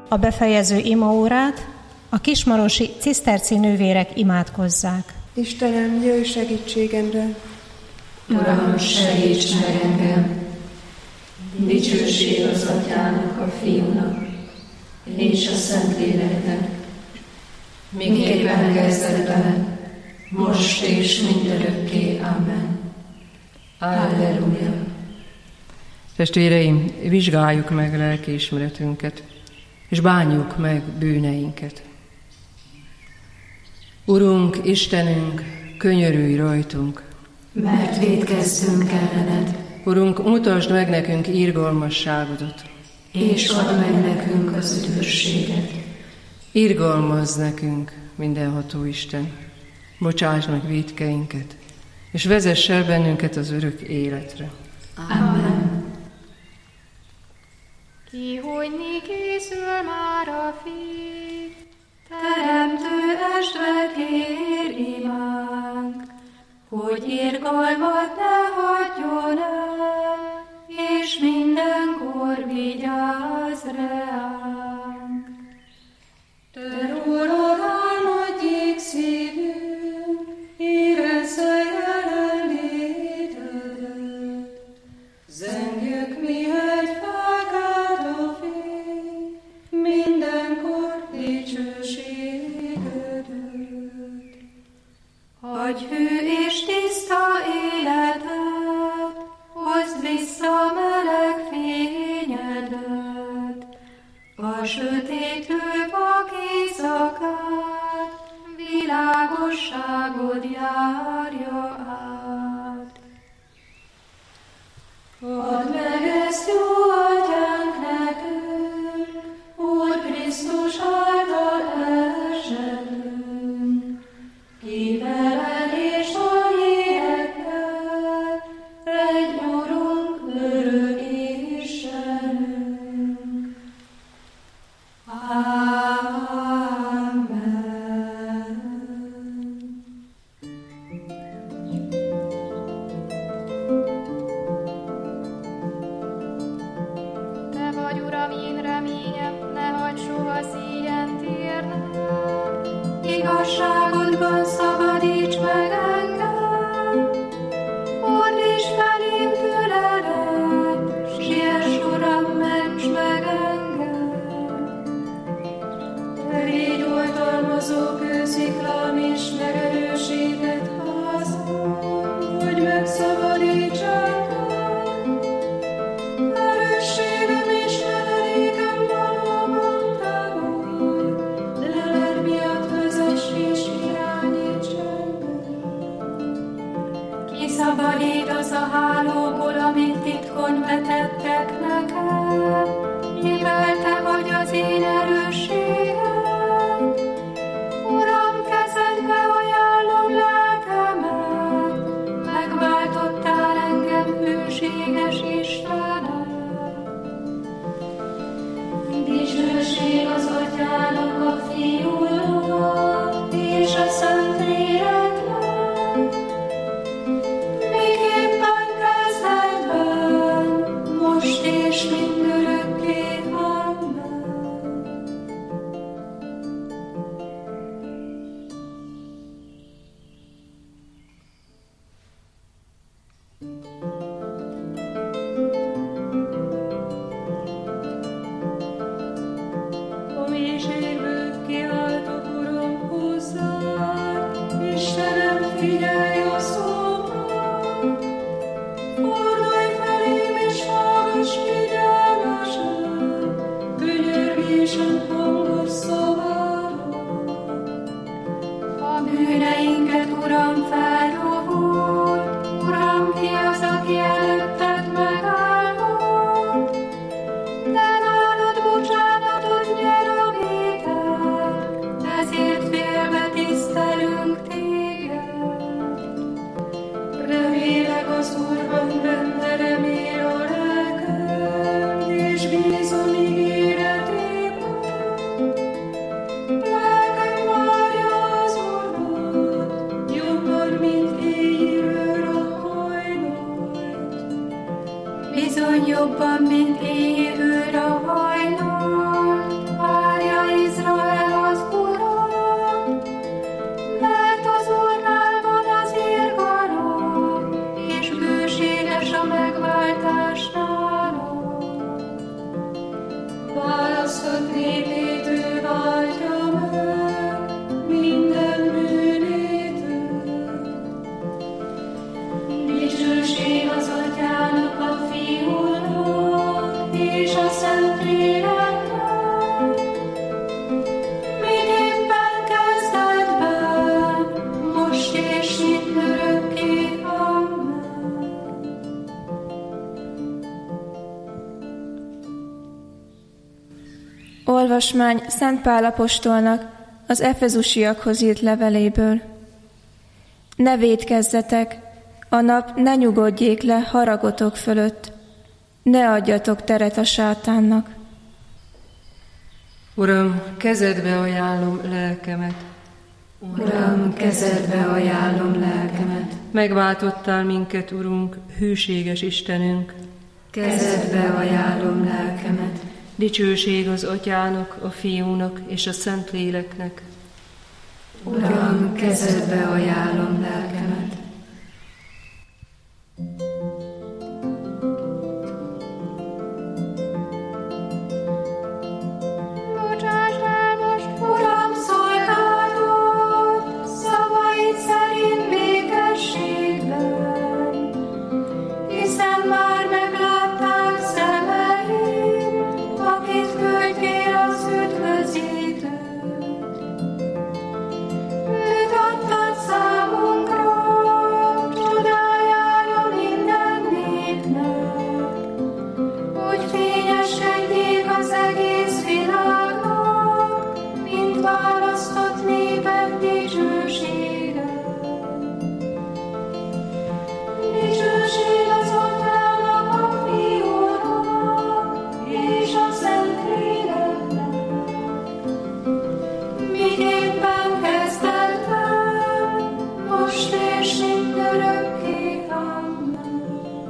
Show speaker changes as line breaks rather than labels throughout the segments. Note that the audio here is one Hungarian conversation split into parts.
a befejező imaórát a kismarosi ciszterci nővérek imádkozzák.
Istenem, jöjj segítségemre!
Uram, segíts meg engem! Dicsőség az Atyának, a Fiúnak és a Szentléleknek, miképpen kezdetben, most és mindörökké. Amen. Alleluja!
Testvéreim, vizsgáljuk meg lelkiismeretünket, és bánjuk meg bűneinket. Urunk, Istenünk, könyörülj rajtunk!
Mert vétkeztünk ellened.
Urunk, mutasd meg nekünk irgalmasságodat,
és add meg nekünk az üdvösséget.
Irgalmazz nekünk, mindenható Isten, bocsáss meg vétkeinket, és vezess el bennünket az örök életre.
Amen.
Kihújni készül már a Fiú,
Teremtő estve kér imánk, hogy irgalmat ne hagyjon el, és mindenkor vigyázz reánk. Te rólad álmodjék szívünk, érezze jelenlétedet. Zengjük mi egy fákát a fény, mindenkor dicsőségedet. Adj hű és tiszta életet, hozd vissza meleg fényedet, a sötétlő vak éjszakát, világosságod járja át. Add meg ezt, jó Atyánk, nekünk, Úr Krisztus által esetünk, ki veled és a lélekkel, egy Urunk, örök Istenünk. Amen.
Te vagy, Uram, én reményem, ne hagyd soha szígyent érnem.
Igazságodban szabadíts meg engem, fordíts felém füledet, siess, Uram, ments meg engem. Te légy oltalmazó kősziklám és megerősített házam, hogy megszabadíts engem. Erősségem és menedékem valóban te vagy, leled miatt vezess és irányíts engem. Kiszabadítasz a hálóból, amit titkon vetettek nekem, mivel te vagy az én erősségem. Uram, kezedbe ajánlom lelkemet, megváltottál engem, hűséges Istenem. Dicsőség az Atyának, a Fiúnak és a Szentléleknek, miképpen kezdetben, most és mindörökké. Amen. A mélységből kiáltok, Uram, hozzád, választott népét ő váltja meg, minden bűnétől. Dicsőség az Atyának, a Fiúnak és a Szentléleknek, miképpen kezdetben, most és mindörökké. Amen.
Olvasmány Szent Pál apostolnak az efezusiakhoz írt leveléből. Ne vétkezzetek, a nap ne nyugodjék le haragotok fölött, ne adjatok teret a sátánnak.
Uram, kezedbe ajánlom lelkemet.
Uram, kezedbe ajánlom lelkemet.
Megváltottál minket, Urunk, hűséges Istenünk.
Kezedbe ajánlom lelkemet.
Dicsőség az Atyának, a Fiúnak és a Szentléleknek.
Uram, kezedbe ajánlom lelkemet.
Bocsáss el most,
Uram, szolgáld, szavaid szerint békességben, hiszen már meglátták szemeim, akit küldtél az üdvözítőt. Őt adtad számunkra, csodájára minden népnek, hogy fényeskedjék az egész világnak, mint választott népek dicsősége. Dicsőség az Atyának, a Fiúnak és a Szentléleknek, miképpen kezdetben, most és mindörökké. Amen.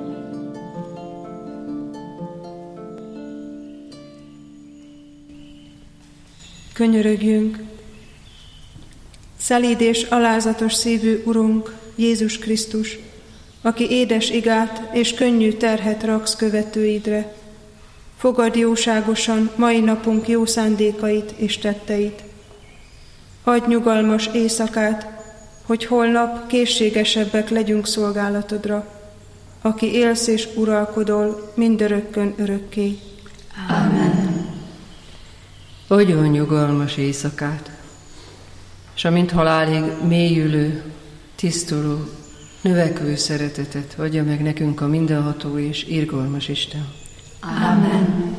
Könyörögjünk! Szelíd és alázatos szívű Urunk, Jézus Krisztus, aki édes igát és könnyű terhet raksz követőidre, fogadd jóságosan mai napunk jó szándékait és tetteit. Adj nyugalmas éjszakát, hogy holnap készségesebbek legyünk szolgálatodra, aki élsz és uralkodol mindörökkön örökké.
Amen.
Adjon nyugalmas éjszakát, s amint halálig mélyülő, tisztuló, növekvő szeretetet adja meg nekünk a mindenható és irgalmas Isten.
Amen.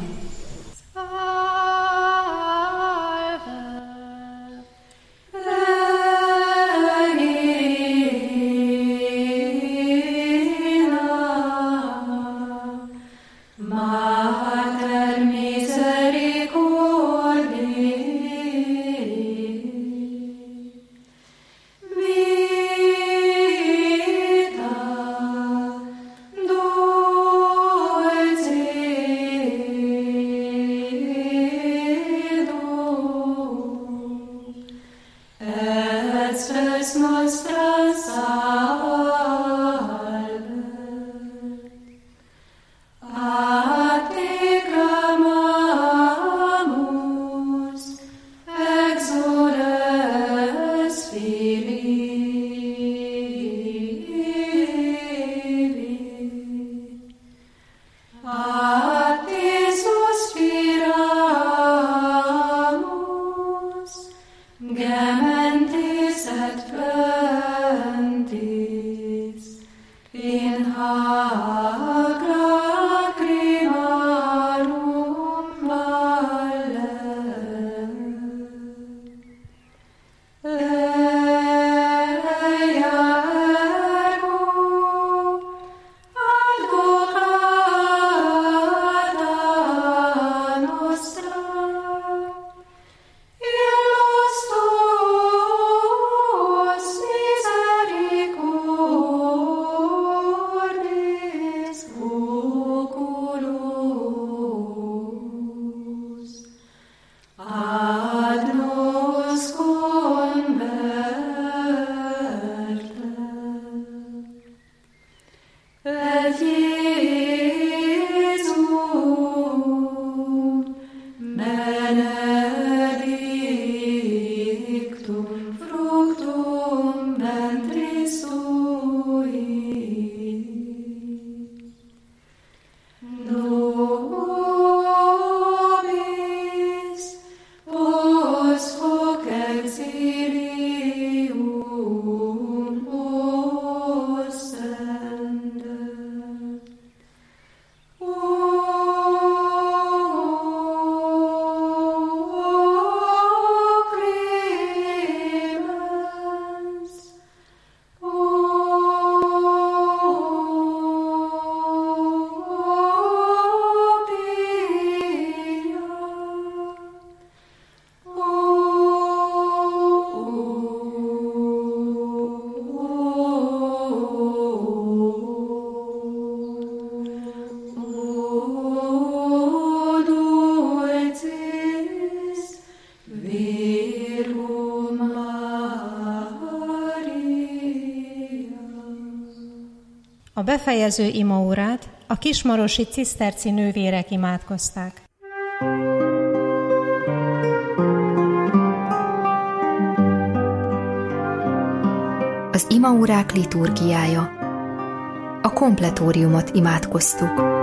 Mater misericordiae, vita dulcis benedictum fructum ventris sui. Nobis vos hoc exilium ostende.
A befejező imaórát a kismarosi ciszterci nővérek imádkozták.
Az imaórák liturgiája. A kompletóriumot imádkoztuk.